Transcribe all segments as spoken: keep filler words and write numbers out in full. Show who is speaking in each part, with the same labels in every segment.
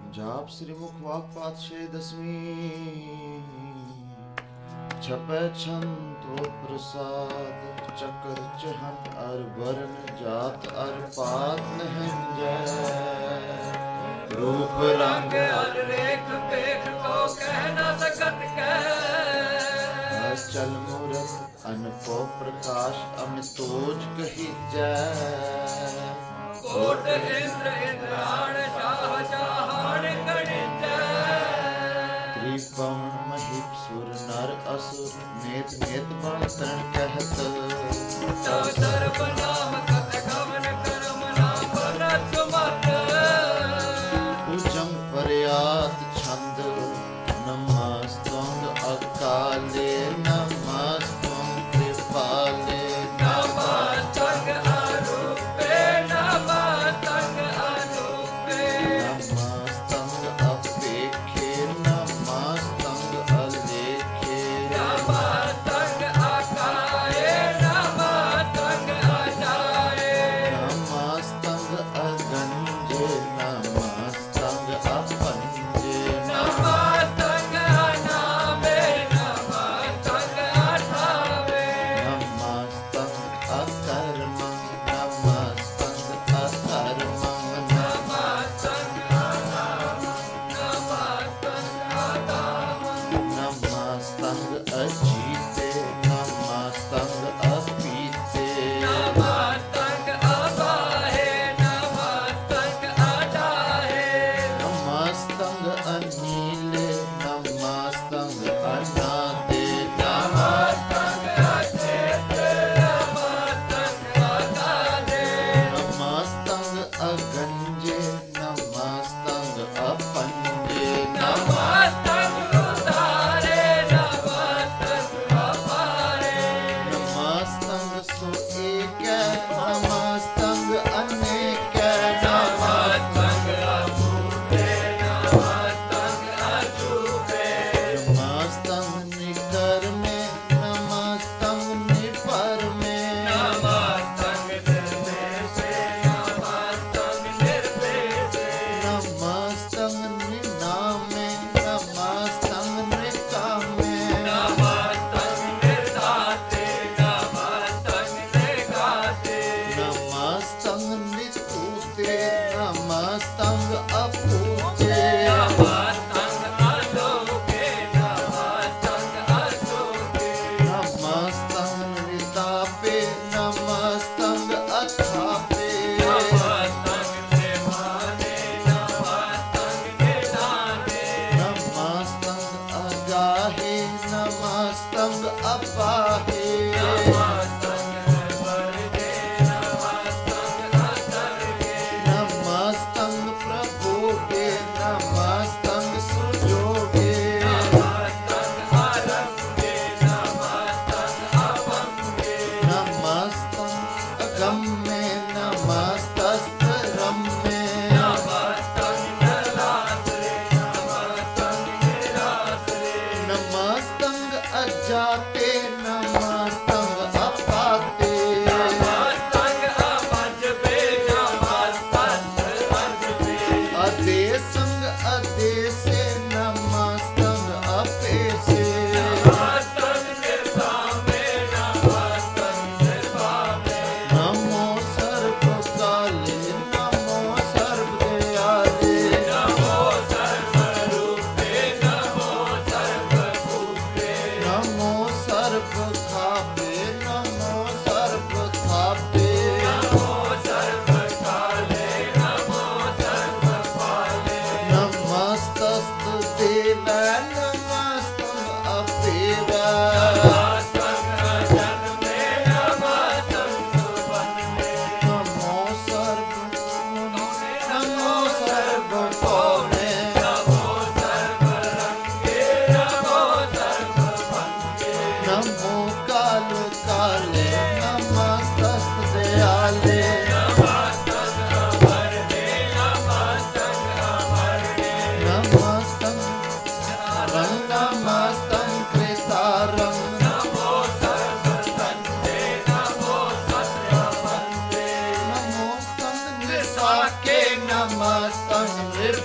Speaker 1: ਜਾਪ ਸ੍ਰੀ ਮੁਖਵਾਕ ਪਾਤਸ਼ਾਹ ਦਸਵੀਂ ਛਪੈ ਛੰਤੋ ਪ੍ਰਸਾਦ ਚੱਕਰ ਚਹਟ ਅਰ ਵਰਨ ਜਾਤ ਅਰ ਪਾਤ ਨਹਿੰਜੈ ਰੂਪ ਰੰਗ
Speaker 2: ਅਰ ਰੇਖ ਪੇਖ ਕੋ ਕਹਿ ਨਾ ਸਕਤ ਕਹਿ
Speaker 1: ਚਲ ਮੂਰਤ ਅਨਪੋ ਪ੍ਰਕਾਸ਼ ਅਮਿਤੋਜ ਕਹੀਜੈ
Speaker 2: ਕੋਟ ਇੰਦਰ ਇੰਦਰਾਣ ਸ਼ਾਹ ਜਹਾਨ ਗਣਿਜੈ
Speaker 1: ਤ੍ਰਿਪਵਨ ਮਹਿਪ ਸੁਰ ਨਰ ਅਸੁਰ ਨੇਤ ਨੇਤ ਬਣ ਤਣ ਕਹਿਤ
Speaker 2: ਤਉ ਸਰਬ ਨਾਮ ਕਥ ਕਵਨ ਕਰਮ ਨਾਮ ਰਚ ਮਤ
Speaker 1: ਉਚਮ ਪਰਿਆਤ ਛੰਦ ਨਮਸਤੰਗ ਅਕਾਲੇ ਨਮਸਤੰਗ ਕ੍ਰਿਪਾਲੇ
Speaker 2: ਨਮਸਤੰਗ ਅਰੂਪੇ ਨਮਸਤੰਗ ਅਰੂਪੇ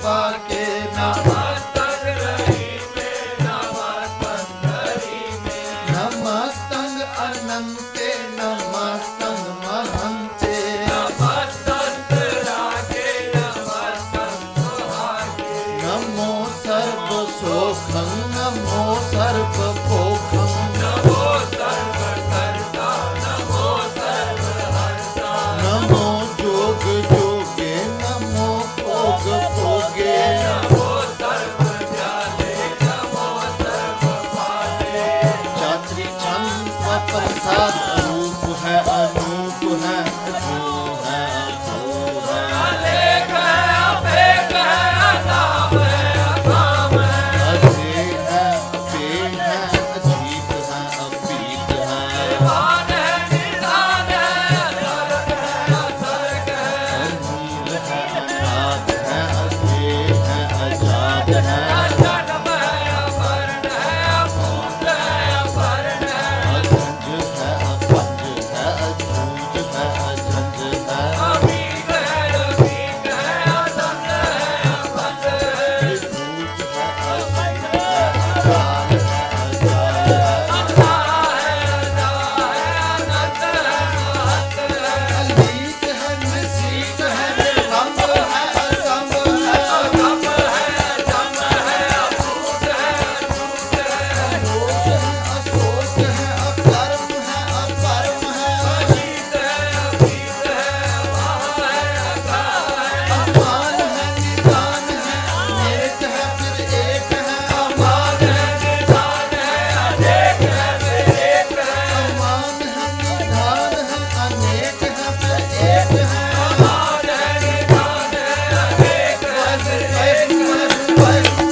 Speaker 1: पाके
Speaker 2: नमस्तक रही में नमस्तक धरी में
Speaker 1: नमस्तंग अनंते नमस्तंग महंते
Speaker 2: नमस्तक रागे नमस्तक सुहागे
Speaker 1: नमो सर्व सोखं नमो सर्व पोखं
Speaker 2: नमो सर्वकर्ता नमो सर्वहर्ता
Speaker 1: नमो जोग जोगे नमो भोग भोगे
Speaker 2: नमो सर्वज्ञाने नमो सर्वपाले
Speaker 1: चात्री छंद प्रसाद अरूप है अनूप है अजू है अजू है
Speaker 2: अनेक है अपेक है अनाम है अकाम है
Speaker 1: अजय है अपेय है अजीत है अपीत है
Speaker 2: निवान है निदान है अनर्क है असर्क है
Speaker 1: अनील है अनाद है अजय है आजाद है
Speaker 2: अजन्म है अमरण है अभूत है अपरण है
Speaker 1: अजंज है अपंज है अजूज है अजंज है
Speaker 2: अमीन है अमीन है अनंत है अभंग है
Speaker 1: विभूत है असीम है अकाल है अजाल है
Speaker 2: अल्लाह है अल्लाह है अनंत है महत है
Speaker 1: अलीक है नसीक है निर्भंग है असंग है
Speaker 2: अगम है अजम है अभूत है अछूत है
Speaker 1: अशोक है अशोक है अकर्म है अपरम है
Speaker 2: अजीत है अभीत है वाह है अगा है
Speaker 1: अपान है निदान है नेक है फिर एक है
Speaker 2: अमान है निदान है अनेक है विवेक है
Speaker 1: अमान है निधान है अनेक है फिर एक है
Speaker 2: अमान है निदान है अनेक है विवेक है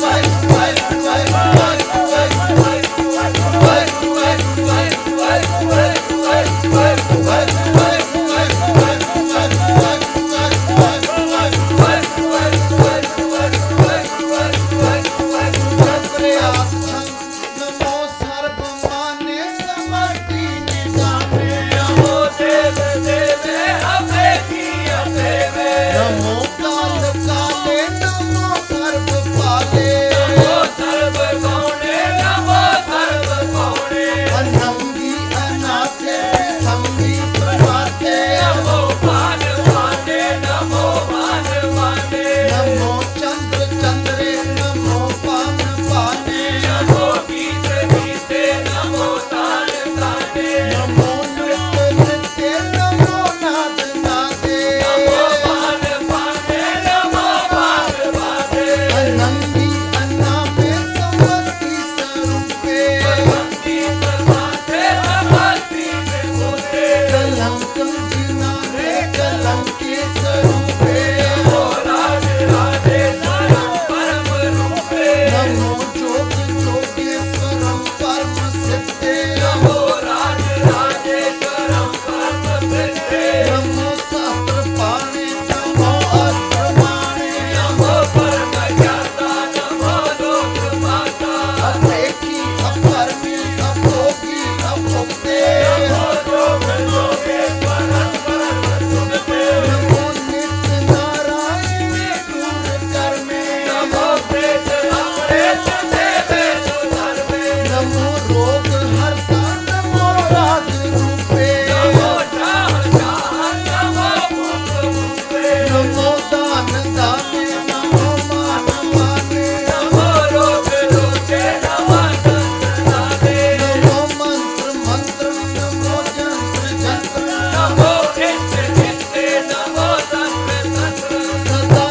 Speaker 1: नमो सर्व माने समर्थी निजाने
Speaker 2: नमो देव देवे हमें किया देवे
Speaker 1: नमो काल काले नमो सर्व पाले
Speaker 2: नमो सर्व गौणे नमो सर्व गौणे
Speaker 1: अनंगी अनाथे संगी प्रभाते
Speaker 2: नमो मान माने नमो मान माने
Speaker 1: नमो चंद्र चंद्रे नमो पान पाने
Speaker 2: नमो गीत गीते नमो तान ताने
Speaker 1: नमो नृत्य नृत्य नमो नाद नादे
Speaker 2: नमो मान माने नमो मान माने
Speaker 1: अनंगी अन्नामे समस्ती स्वरूपे
Speaker 2: भक्ति प्रसादे भक्ति विभूते
Speaker 1: कलंकं जिनाने कलंकी स्वरूपे
Speaker 2: नमो राज राजेश्वरं परम रूपे
Speaker 1: नमो जोग जोगेश्वरं परम सिद्धे
Speaker 2: नमो राज राजेश्वरं परम सिद्धे
Speaker 1: नमो शास्त्र पाणे नमो अस्त्र माणे
Speaker 2: नमो परम ज्ञाता नमो लोक माता
Speaker 1: अपेखी अपरमी अभोगी अभोक्ते
Speaker 2: नमो जोग जोगेश्वरं परम सुखते
Speaker 1: नमो नित्य नारायण दूर कर्मे
Speaker 2: नमो प्रेत अमृत देवे सुधर्मे
Speaker 1: नमो रोग हरता नमो राज रूपे
Speaker 2: नमो शाह शाह नमो मुख मुखे
Speaker 1: नमो दान दाने नमो मान माने
Speaker 2: नमो रोग रोगे नमो तंत्र दाने
Speaker 1: नमो मंत्र मंत्र नमो जंत्र जंत्र
Speaker 2: नमो नित्य नित्य नमो तंत्र तंत्र
Speaker 1: सदा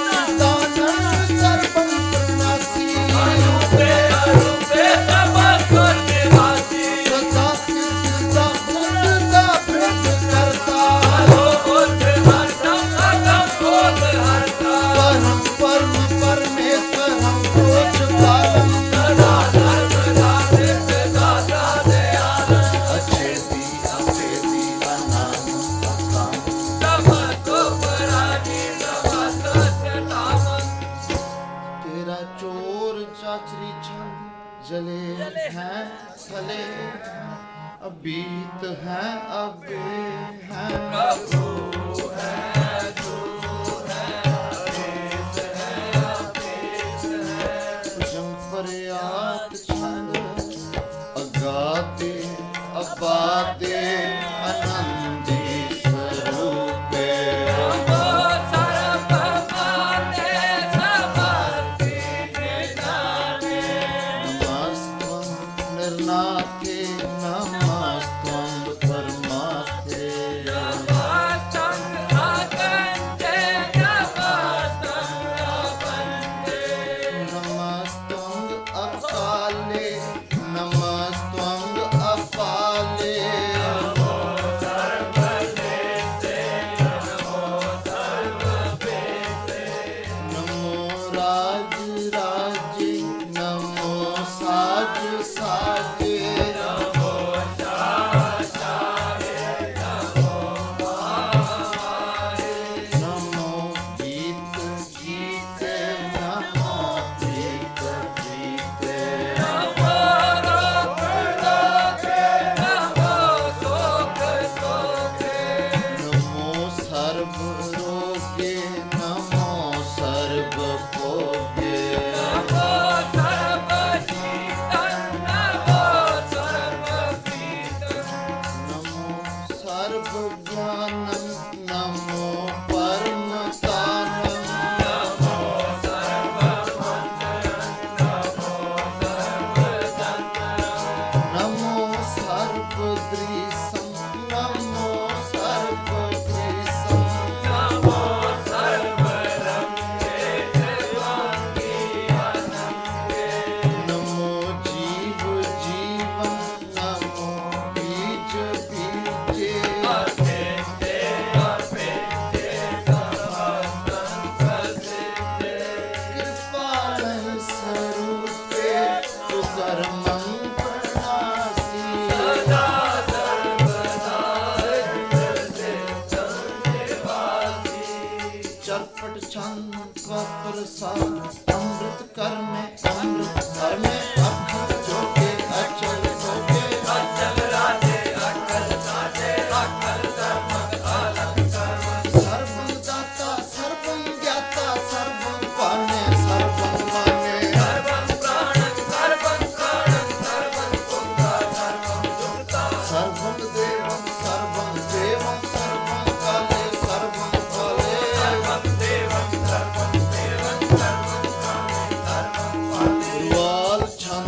Speaker 1: सच्चिदानंद सर्वंत्र नासी
Speaker 2: अरूपे अरूपे तपस्वर निवासी
Speaker 1: सदा सिद्ध बुद्ध भृत करता
Speaker 2: अहो बुद्ध हरतम अगम बोध हरता
Speaker 1: परम परम परमेश्वर हम कोच पालम
Speaker 2: सदा सर्वदा नित्य दाता दयाल
Speaker 1: अछेदी अपेदी अनाम अकाम
Speaker 2: समतो पराजी समतो चटामन
Speaker 1: तेरा चोर चाचरी छंद जले हैं थले अबीत हैं अबे हैं
Speaker 2: प्रभु है तू है अनेक है
Speaker 1: राज राजे नमो साज साजे
Speaker 2: नमो शाह शाहे नमो माहे
Speaker 1: नमो गीत गीते नमो गीत गीते
Speaker 2: नमो रोग रोगे नमो शोक शोके
Speaker 1: नमो सर्व रोगे नमो सर्व भोगे
Speaker 2: नमो सर्वशीतं नमो सर्वप्रीतं
Speaker 1: नमो सर्व ज्ञानं नमो परमतानं
Speaker 2: नमो सर्वमङ्गलं नमो सर्वतन्त्रं
Speaker 1: नमो सर्वदृशं नमो सर्वदृशं
Speaker 2: नमो सर्वरङ्गे सर्वाङ्गीवनङ्गे
Speaker 1: नमो जीव जीवन नमो बीज बीजे
Speaker 2: अर्पिते अर्पिते समस्तं प्रसिद्धे
Speaker 1: कृपालं स्वरूपे सुकर्मं प्रणासि
Speaker 2: सदा सर्वदा इंद्रसिद्धं निवासि
Speaker 1: चरपट छान का प्रसाद अमृत कर में अमृत कर में अक्षर जोगे अचल जोगे
Speaker 2: अचल राजे अकल साजे अकल धर्मक अलग कर्म
Speaker 1: सर्वं दाता सर्वं ज्ञाता सर्वं पाने सर्वं माने
Speaker 2: सर्वं प्राणं सर्वं प्राणं सर्वं पुंसा सर्वं दुर्गा
Speaker 1: सर्वं देवं सर्वं देवं सर्वं काले सर्वं काले
Speaker 2: सर्वं देवं सर्वं देवं सर्वं काले सर्वं पाले
Speaker 1: ग्वाल छान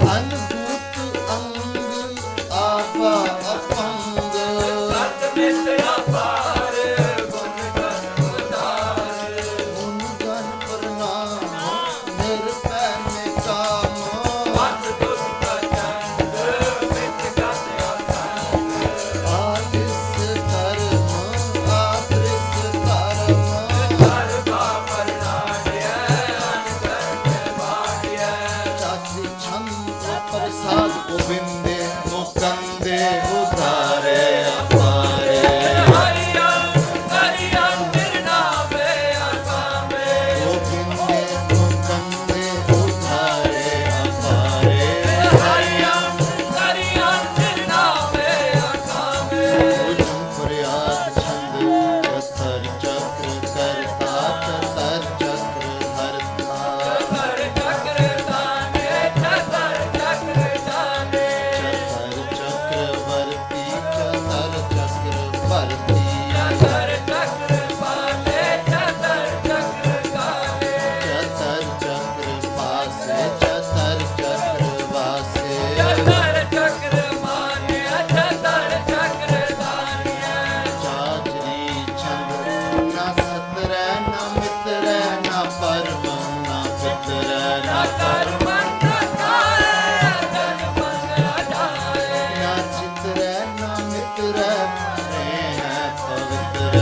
Speaker 1: ਅਨਭੂਤ ਅੰਗ ਆਪਾ ਅਪੰਗ
Speaker 2: ਸਤ ਮਿਤ ਅਪਾਰ ਗੁਣ ਗਨ ਉਦਾਰ
Speaker 1: ਗੁਣ ਗਨ ਪ੍ਰਣਾਮ ਨਿਰਭੈ ਮੇ ਕਾਮ
Speaker 2: ਮਤ ਦੁਖ ਚੰਦ ਮਿਤ ਗਤ ਆਸੰਗ
Speaker 1: ਆਦਿਸ ਧਰਮ ਆਦ੍ਰਿਸ ਧਰਮ
Speaker 2: ਸਰਬਾ ਪਰਨਾੜਿਆ ਅਨੰਦ ਬਾੜਿਆ
Speaker 1: ਚਾਤ੍ਰਿ ਛੰਦ ਪ੍ਰਸਾਦ ਗੋਬਿੰਦੇ ਮੁਕੰਦੇ ਉਧਾਰੇ ਅਪਾਰੇ
Speaker 2: ਹਰਿਆ ਹਰਿਆ ਤੇਰੇ ਨਾਮੇ ਅਕਾਮੇ
Speaker 1: ਗੋਬਿੰਦੇ ਮੁਕੰਦੇ ਉਧਾਰੇ ਅਪਾਰੇ
Speaker 2: ਹਰਿਆ ਹਰਿਆ ਤੇਰੇ ਨਾਮੇ ਅਕਾਮੇ
Speaker 1: ਭੋਜਨ ਫਰਿਆਦ ਛੰਦ ਚਤਰ ਚਕਰ ਕਰਤਾ ਚਤਰ ਚਕਰ ਹਰਤਾ
Speaker 2: ਚਤਰ ਚੱਕਰ ਦਾਨੇ ਚਤਰ ਚੱਕਰ ਦਾਨੇ
Speaker 1: ਚਤਰ ਚਕਰਵਰਤੀ ਚਤਰ ਚਕਰ ਭਰਤੀ
Speaker 2: ਚਤਰ ਚੱਕਰ ਪਾਲੇ ਚਤਰ ਚੱਕਰ ਗਾਲੇ
Speaker 1: ਚਤਰ ਚਕਰ ਪਾਸੇ ਚਤਰ ਚਕਰ ਵਾਸੇ
Speaker 2: ਚਤਰ ਚੱਕਰ ਮਾਨਿਆ ਚਤਰ ਚੱਕਰ ਦਾਨਿਆ
Speaker 1: ਚਾਚਰੀ ਛੰਦ ਨਾ ਸਤਰੈ ਨਾ ਮਿਤਰੈ ਨਾ ਪਰਮ ਨਾ ਪਿਤਰੈ ਨਾ
Speaker 2: ਨਾ ਕਰ ਮੰਨ ਕਾਏ ਜਨ ਮੰਗਲਾ ਜਾਏ
Speaker 1: ਨਾ ਚਿਤਰੈ ਨਾ ਮਿਤਰੈ ਰੇ ਹੈ ਪਵਿੱਤਰੈ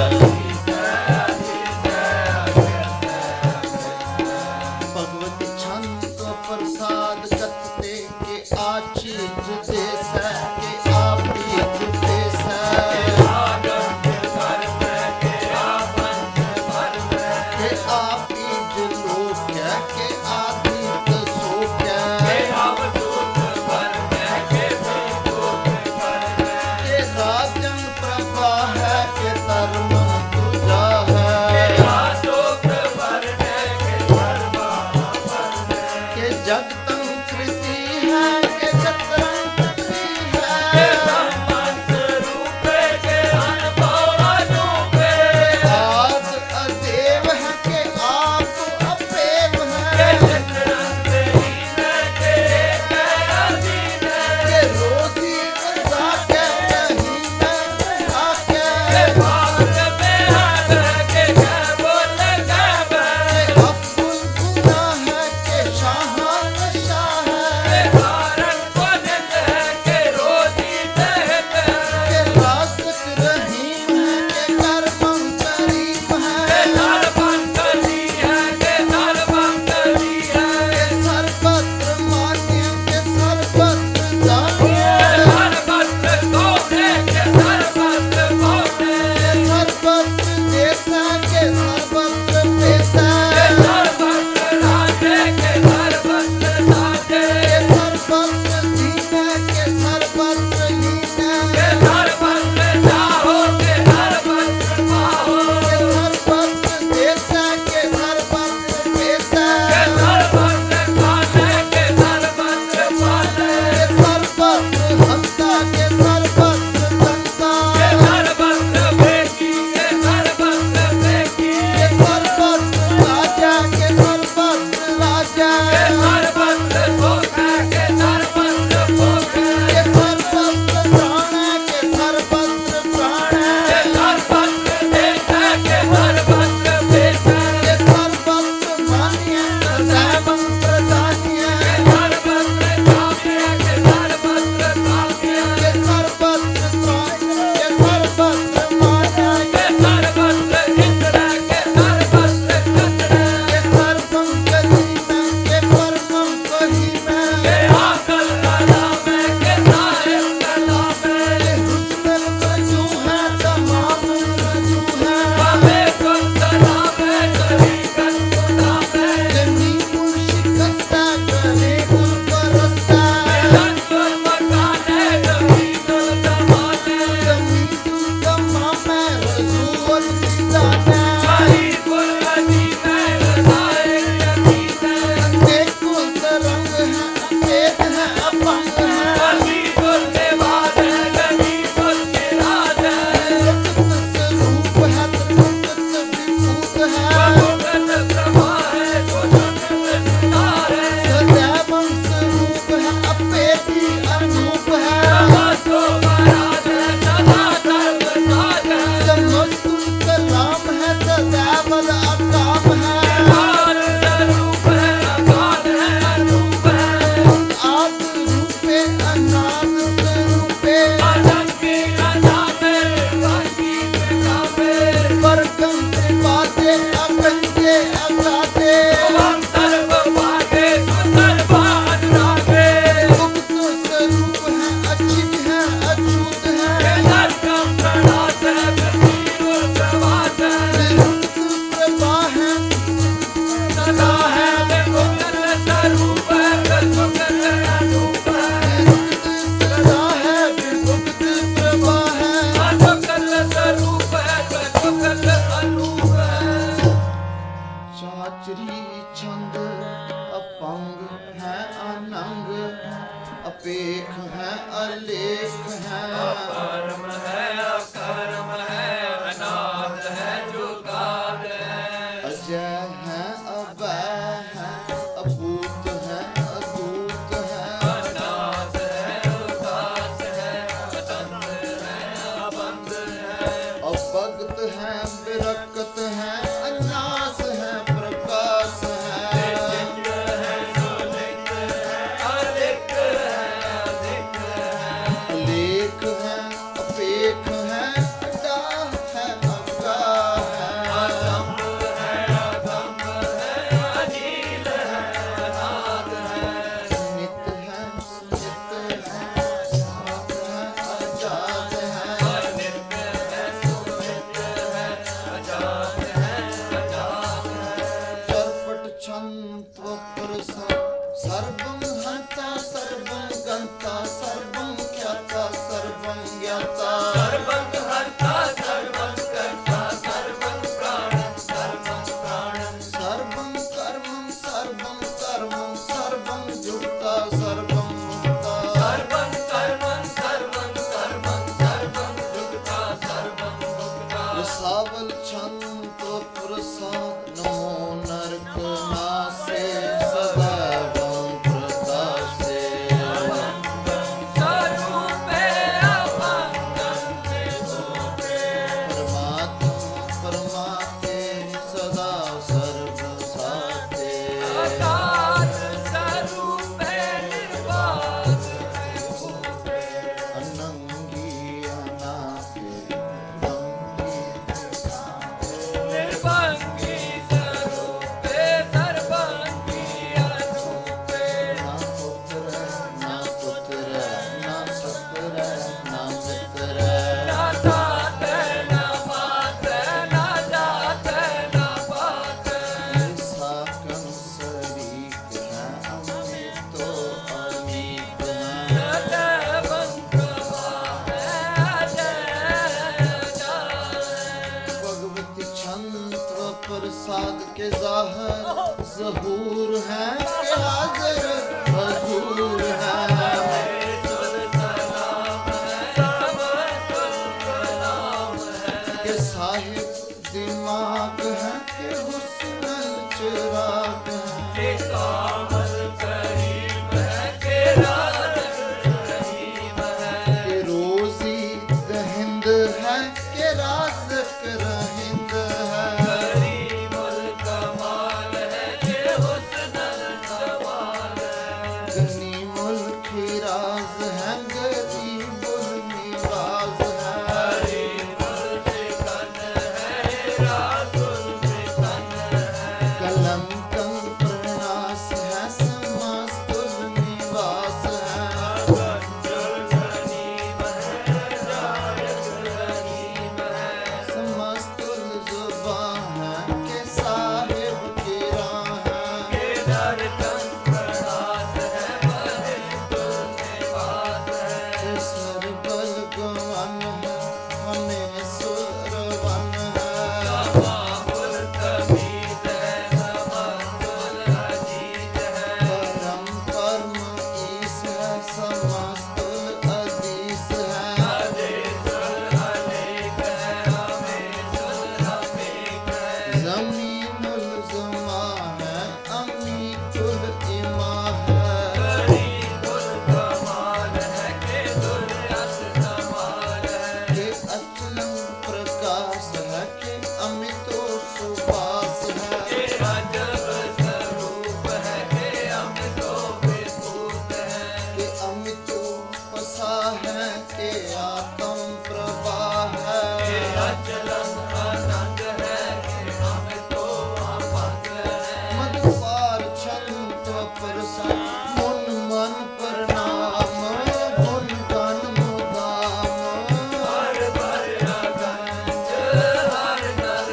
Speaker 1: ਭਗਵਤ ਛੰਦ ਪ੍ਰਸਾਦ ਕਤ ਤੇ ਕੇ ਆਚੀ ਜਿਤੇਸੈ ਕੇ ਆਪੀ ਜਿਤੇਸੈ ਕੇ ਆਪੀ ਜਲੋਕੈ ਕੇ ਆਦਿਤ ਸੋਕੈ ਕੇ ਰਾਜਨ ਪ੍ਰਭਾ ਹੈ ਕੇ ਧਰਮ ਤੁਜਾ ਹੈ ਕੇ ਜਗਤੰ ਕ੍ਰਿਤੀ ਹੈ ਕੇ ਜਤਰੰ ਕ੍ਰਿਤੀ ਹੈ ਆਦ ਅਦੇਵ ਹੈ ਕੇ ਆਪ ਅਪੇਵ ਹੈ ਕੇ ਰੋਜ਼ੀ ਰਜ਼ਾ ਕੇ ਨਹੀਂ ਮੈਂ ਆਕੇ ਕੇ ਅਬਦੁਲ ਗੁਨਾ ਹੈ ਕੇ ਸ਼ਾਹਾਂ ਸ਼ਾਹ ਹੈ अपेख है अलेख है,
Speaker 2: अपरम है अकर्म है, अनाद है जुगाद है।
Speaker 1: अजय है अभय है, अभूत है अदूत है,
Speaker 2: अनाथ है उदास है, अतंत्र है अबंध है।
Speaker 1: अभगत है विरक्त है, अन्यास है प्रकाश है,
Speaker 2: नित्य है सुनित है, अलिक है अधिक है।
Speaker 1: अलेख है अपेख है, अडाह है अगाह है,
Speaker 2: अदम्भ है अदम्भ है, अनील है अनाद है।
Speaker 1: नित है सुनित है, जात है आजाद है,
Speaker 2: अनित्य है सुनित है, अजात है अजात है।
Speaker 1: चरपट छंत्व प्रसाद, सर्वं हंता सर्वं गंता, सर्वं ख्याता सर्वं ज्ञाता,
Speaker 2: सर्वं हर्ता सर्वं कर्ता सर्वं प्राणं सर्वं प्राणं।
Speaker 1: सर्वं कर्मं सर्वं कर्मं सर्वं युक्ता सर्वं मुक्ता,
Speaker 2: सर्वं कर्मं सर्वं कर्मं सर्वं युक्ता सर्वं मुक्ता।
Speaker 1: रसावल छंत्व प्रसाद, नमो नरक नासे सदैवं प्रकाशे,
Speaker 2: स्वरूपे अवंगं विभूते।
Speaker 1: परमात्मा परमात्मे सदा सर्वसाते,
Speaker 2: अगाध स्वरूपे निर्वाध विभूते।
Speaker 1: अनंगी अनाथे भंगी,
Speaker 2: निर्भंगी स्वरूपे सर्वांगी अनूपे।
Speaker 1: ना पुत्र ना पुत्र ना सत्र ना मित्र,
Speaker 2: ना तात ना मात ना जात ना पात।
Speaker 1: साकं सरीक है, अमित तो अमीत है,
Speaker 2: सदैवं प्रभा है जय जय।
Speaker 1: भगवती छंत्व प्रसाद के जाहर जहूर है, के हाजिर हजूर है,
Speaker 2: तुल सलाम है समतुल प्रणाम है।
Speaker 1: के साहिब दिमाग है, के हुस्न चिराग है,
Speaker 2: के कामल करीम है के राजन रहीम है।
Speaker 1: के रोजी दहिंद है, के राज़िक रहिंद है,
Speaker 2: करीमुल कमाल है के हुस्नल जमाल है।
Speaker 1: गनी मुल्की राज है, गरीबुल निवाज है,
Speaker 2: करीमुल फिकन है रासुल फिकन है।
Speaker 1: कलंकं प्रणास है, समस्तुल निवास है,
Speaker 2: कंजुल गनीम है जायक गनीम है।
Speaker 1: समस्तुल जुबान है, के साहिब की राह है,
Speaker 2: के दर्शन प्रणास है बहिस्तुल निवास है।
Speaker 1: सरबल गवन है, हमें सुरवन है,
Speaker 2: तमामुल तमीज है समस्तुल अजीज है।
Speaker 1: परम परम ईस है, समस्तुल अदीस है,
Speaker 2: अदेसुल अनेक है हमेशुल हमेक है।
Speaker 1: ज़मीनुल ज़मा है, अमीतुल इमा है,
Speaker 2: करीमुल कमाल है के दुर्यत समाल है।
Speaker 1: के अचलम प्रकाश है, के अमितो सुवास है,
Speaker 2: के अजब स्वरूप है के अमितो विभूत है।
Speaker 1: के अमितो पसा है, के आत्म प्रवाह
Speaker 2: के
Speaker 1: है,
Speaker 2: अचलम आनंद है के अमितो आनंद है।
Speaker 1: मधुपार छंत्व प्रसाद, मुन मन प्रणाम, गुण गान मुदाम,
Speaker 2: हर भर अगंज हर नर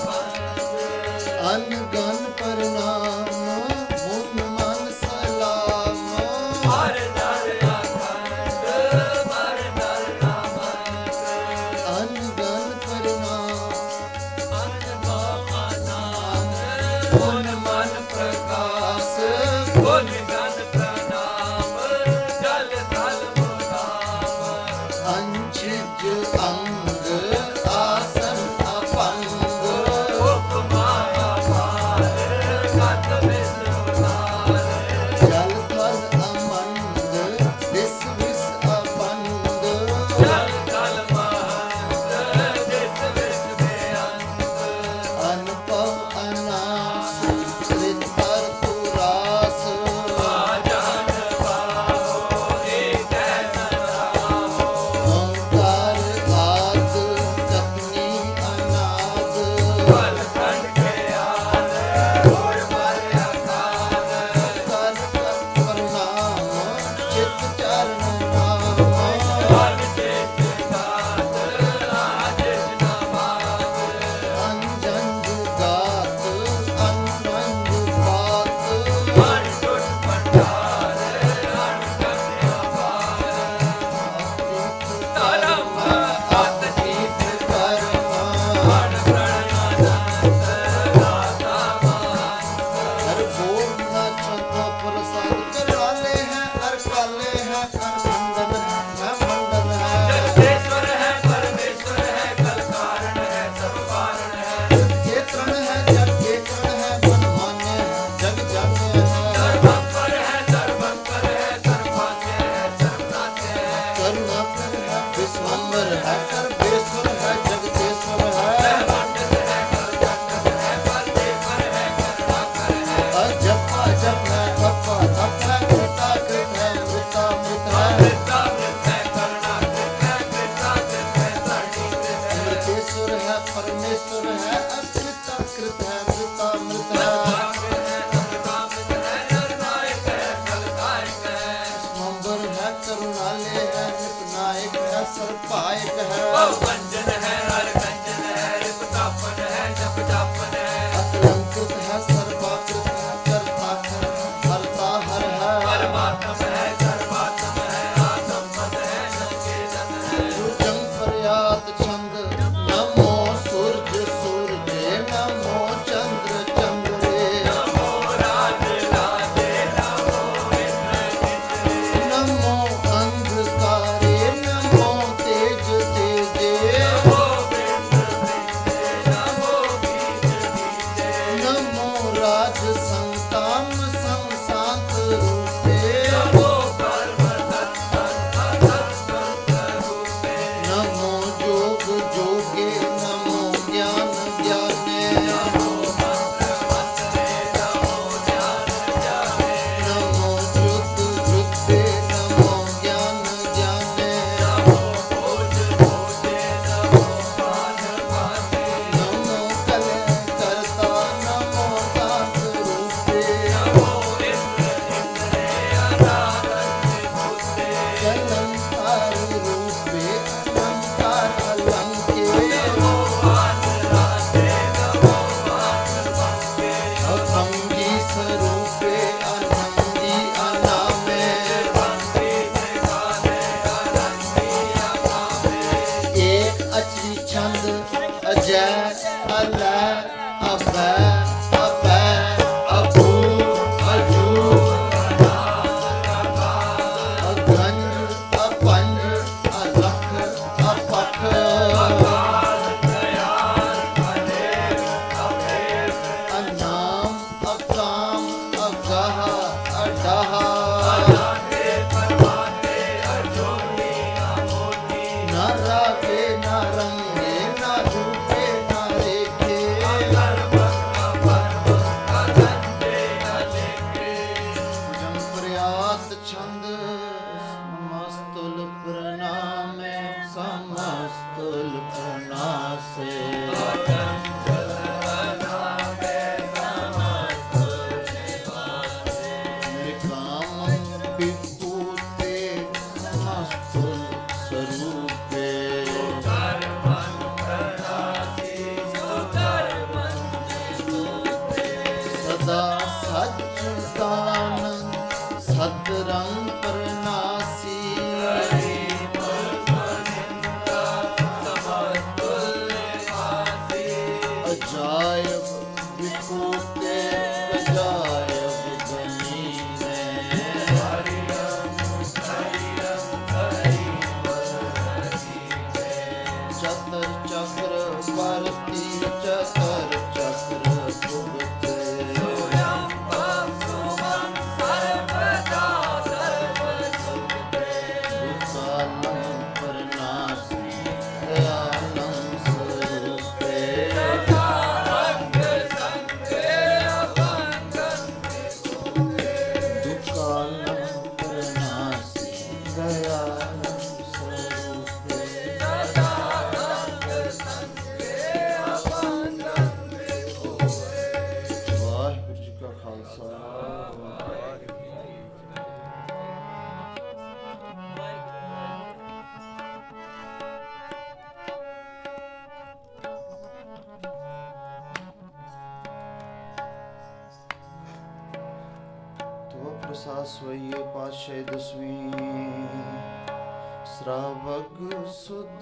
Speaker 2: प्रबंध।
Speaker 1: अनगन प्रणाम, मुन मन सलाम,
Speaker 2: हर नर अखंड हर नर नामंत।
Speaker 1: अनगन प्रणाम,
Speaker 2: अनगो आनंद गुण मन प्रकाश। गुण गण प्रणाम जल
Speaker 1: ਸਰਪਾਇਕ ਹੈ
Speaker 2: ਉਹ ਕੰਜਨ ਹੈ ਹਰ ਕੰਜਨ ਹੈ ਰਿਪ ਤਾਪਨ ਹੈ ਜਪ ਜਾਪਨ ਹੈ
Speaker 1: ਅਕਲੰਕਿਤ ਹੈ ਸਰਬਾਕ੍ਰਿਤ ਹੈ ਕਰਤਾ ਕਰ ਹਰਤਾ ਹਰ ਹੈ
Speaker 2: ਪਰਮਾਤਮ ਹੈ ਸਰਵਾਤਮ ਹੈ ਆਤਮਤ ਹੈ ਨਚੇਤਨ ਹੈ
Speaker 1: ਸੁਜੰ ਫਰਿਆਦ ਛੰਦ ਨਮੋ ਸੂਰਜ ਸੂਰਜੇ ਨਮੋ ਚੰਦਰ ਚੰਦਰੇ
Speaker 2: ਨਮੋ ਰਾਜ ਰਾਜੇ ਨਮੋ ਇੰਦਰ ਇੰਦਰੇ
Speaker 1: ਨਮੋ ਅੰਧਕਾਰੇ ਨਮੋ ਤੇਜ ਤੇਜੇ
Speaker 2: ਨਮੋ ਬਿੰਦ ਬਿੰਦੇ ਨਮੋ ਬੀਜ ਬੀਜੇ
Speaker 1: ਨਮੋ ਰਾਜ ਸੰਤਾਮ ਸੰਸਾਂਤ ਰੂਪੇ
Speaker 2: ਨਮੋ ਪਰਮ ਤਤ ਤਤ ਰੂਪੇ
Speaker 1: ਨਮੋ ਜੋਗ ਜੋਗੇ ਨਮੋ ਗਿਆਨ ਗਿਆਨੇ
Speaker 2: ਨਮੋ ਮੰਤਰ ਮੰਤਰੇ ਨਮੋ ਗਿਆਨ ਗਿਆਨੇ
Speaker 1: ਨਮੋ ਜੁਗ ਜੁਗੇ ਨਮੋ ਗਿਆਨ ਗਿਆਨੇ
Speaker 2: ਨਮੋ ਭੋਜ ਭੋਜੇ ਨਮੋ ਪਾਨ ਪਾਨੇ
Speaker 1: ਨਮੋ ਕਲੇ ਕਰਤਾ ਨਮੋ ਦਾਤ ਰੂਪੇ
Speaker 2: ਨਮੋ ਇੰਦਰ ਇੰਦਰੇ ਅਨਾਗਤ ਭੂਤੇ
Speaker 1: ਕਲੰਕਾਰ ਰੂਪੇ ਅਲੰਕਾਰ ਅਲੰਕੇ
Speaker 2: ਨਮੋ ਆਨ ਰਾਜੇ ਨਮੋ ਆਨ ਬੰਕੇ
Speaker 1: ਅਭੰਗੀ ਸਰੂਪੇ ਅਨੰਗੀ ਅਨਾਮੇ
Speaker 2: ਬੰਕੇ ਜਗਾਨੇ ਅਨੰਦੀ ਅਕਾਮੇ
Speaker 1: ਏਕ ਅਚਰੀ ਛੰਦ ਅਜੈ ਅਲੈ ਅਬੈ ਅਬੈ ਅਬੂ ਅਜੂ ਅਗੰਜ ਅਪੰਜ ਅਲਖ ਅਪਖ ਅਨਾਮ ਅਕਾਮ ਅਗਾਹ ਅਡਾਹ ਨਾ ਰਾਗੇ ਨਾ ਰੰਗੇ ਨਾ ਰੂਪੇ ਨਾ ਰੇਖੇ ਜਮ ਪ੍ਰਿਆਤ ਛੰਦ ਸਮਸਤੁਲ ਪ੍ਰਣਾਮੇ ਸਮਸਤੁਲ ਪ੍ਰਣਾਸੇ ਨਿਕਾਮੰ ਵਿਭੂਤੇ ਸਮਸਤੁਲ ਸਰੂਪੇ ਸਦਾ ਸੱਚਦਾਨ ਸਤਰੰਗ ਪ੍ਰਨਾਸੀ ਅਜਾਇਬ ਵਿਭੂਤੇ ਅਜਾਇਬ ਗਨੀਨੇ ਚਤਰ ਚਕਰ ਵਰਤੀ ਚਤਰ ਚਕਰ ਭੁਗਤੇ ਦੁਕਾਲੰ ਪਰਨਾਸੀ ਦਇਆਲੰ ਸਰੂਪੇ ਦੁਕਾਲੰ ਪਰਨਾਸੀ ਦਇਆਲੰ ਸਰੂਪੇ ਵਾਹਿਗੁਰੂ ਜੀ ਕਾ ਖਾਲਸਾ ਵਾਹਿਗੁਰੂ ਜੀ ਕੀ ਫਤਿਹ। ਤੋ ਪ੍ਰਸਾਦ ਸਵਈਏ ਪਾਤਸ਼ਾਹੀ ਦਸਵੀਂ श्रावक सुध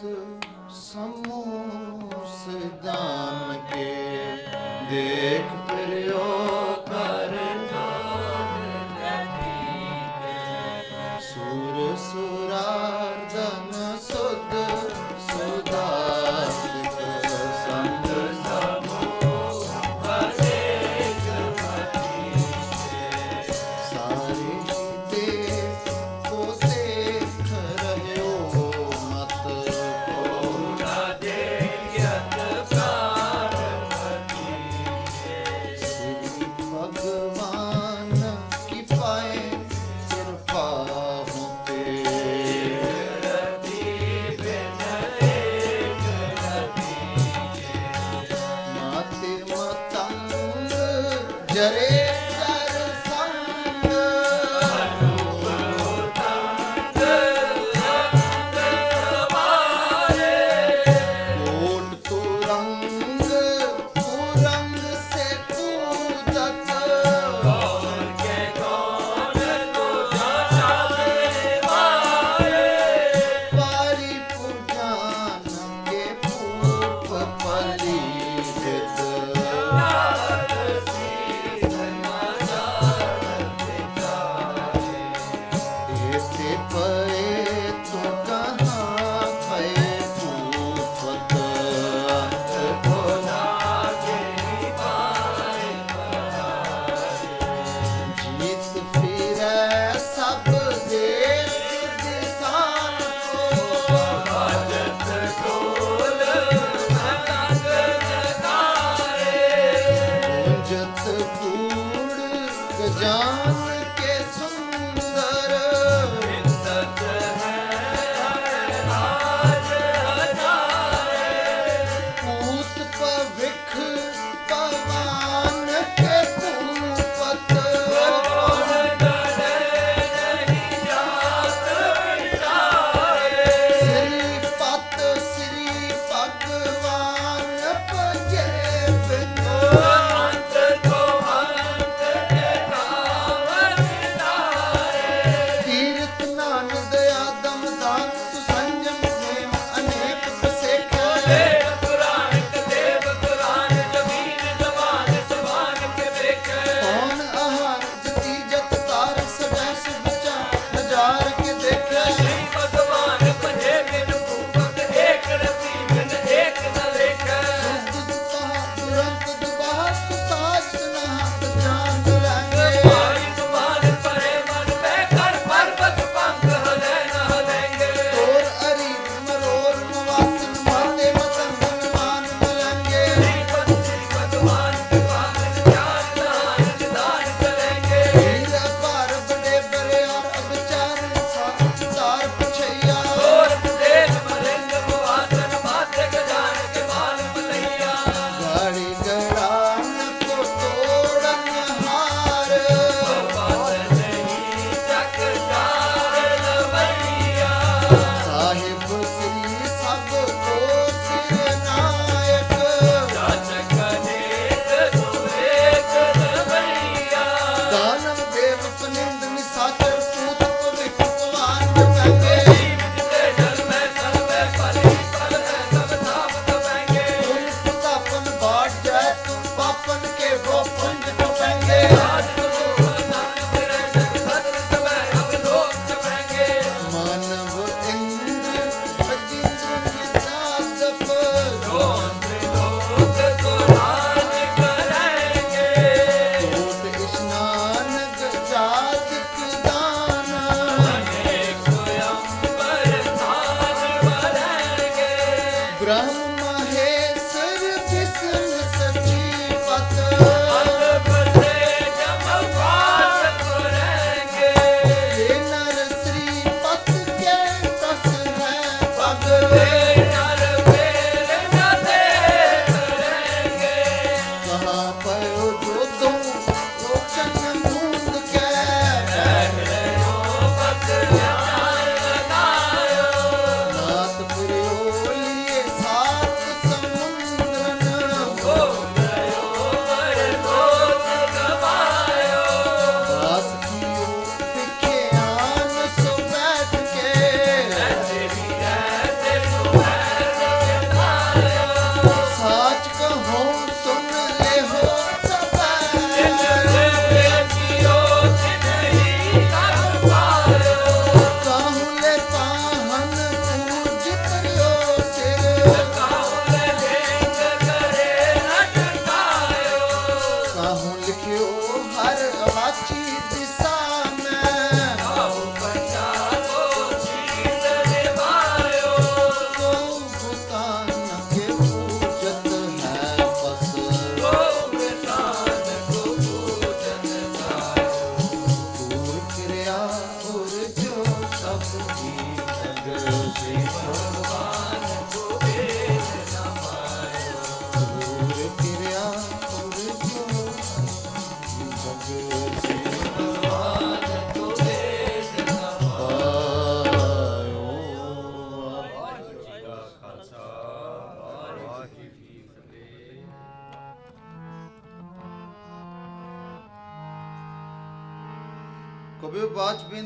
Speaker 1: समूह सिदान के देख प्रियो कर सुर सुरार्दन सुध सुधार्दिक संत सारे देख को देख रहे हो मत श्री भगवान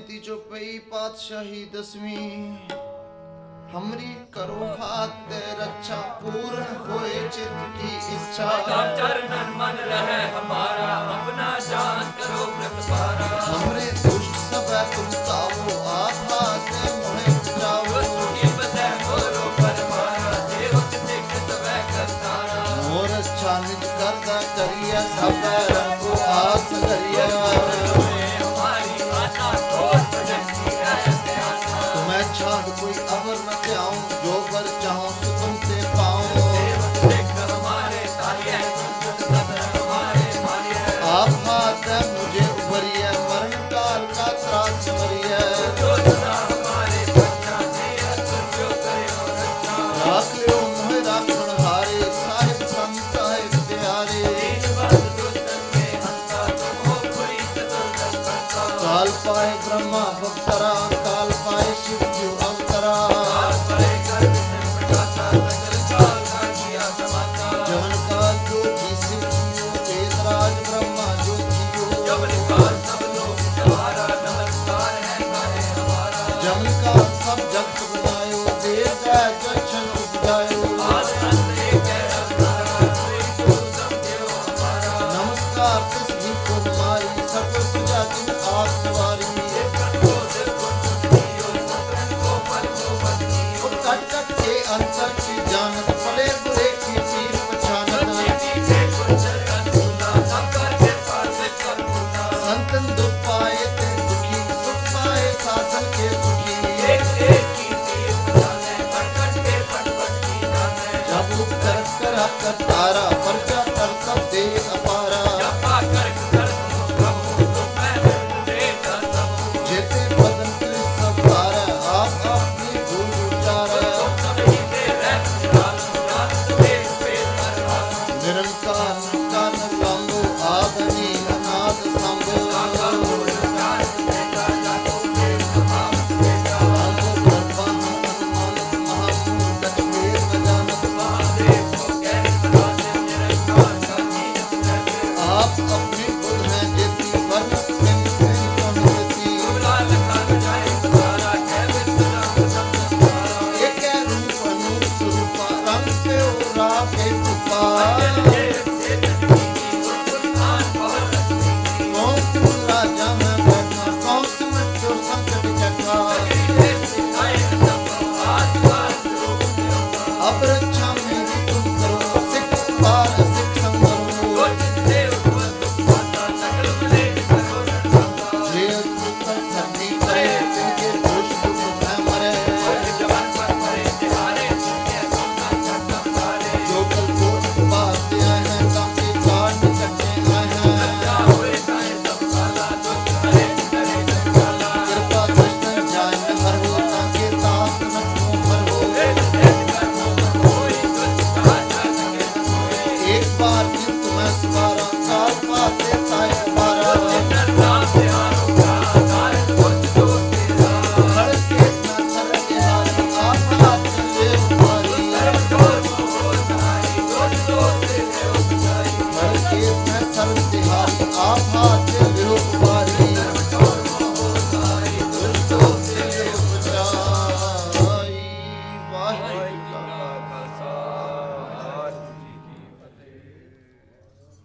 Speaker 1: तीजो पई पातशाही दसवीं हमरी करो हाथ दे रक्षा पूर्ण होए चित की इच्छा
Speaker 2: तब चरणन मन रहे हमारा अपना जान करो प्रतपारा
Speaker 1: हमरे दुष्ट सब तुम तावो आभा से मोहे जाओ
Speaker 2: की बसे मोरो परमारा देवक सिख सवै करतारा
Speaker 1: मोर अच्छा निज करता करिया सब रंगो आस करिया
Speaker 2: हमारी आशा तोड़ बजती है आशा
Speaker 1: तुम्हें छाड़ कोई अवर न जाऊं जो बर चाहूं सो तुमसे पाऊं
Speaker 2: देवक सिख हमारे तालिए सब हमारे मालिए
Speaker 1: आप हाथ है मुझे उभरिए मरण काल का त्रास भरिए
Speaker 2: जो सदा हमारे बच्चा दिया जो करे और रक्षा
Speaker 1: राख लियो मोहे राखण हारे साहिब संत साहिब प्यारे
Speaker 2: दीन बंद दुष्टन के हंता तुम हो पूरी चतुर्दश करता
Speaker 1: काल पाए ब्रह्मा भक्तरा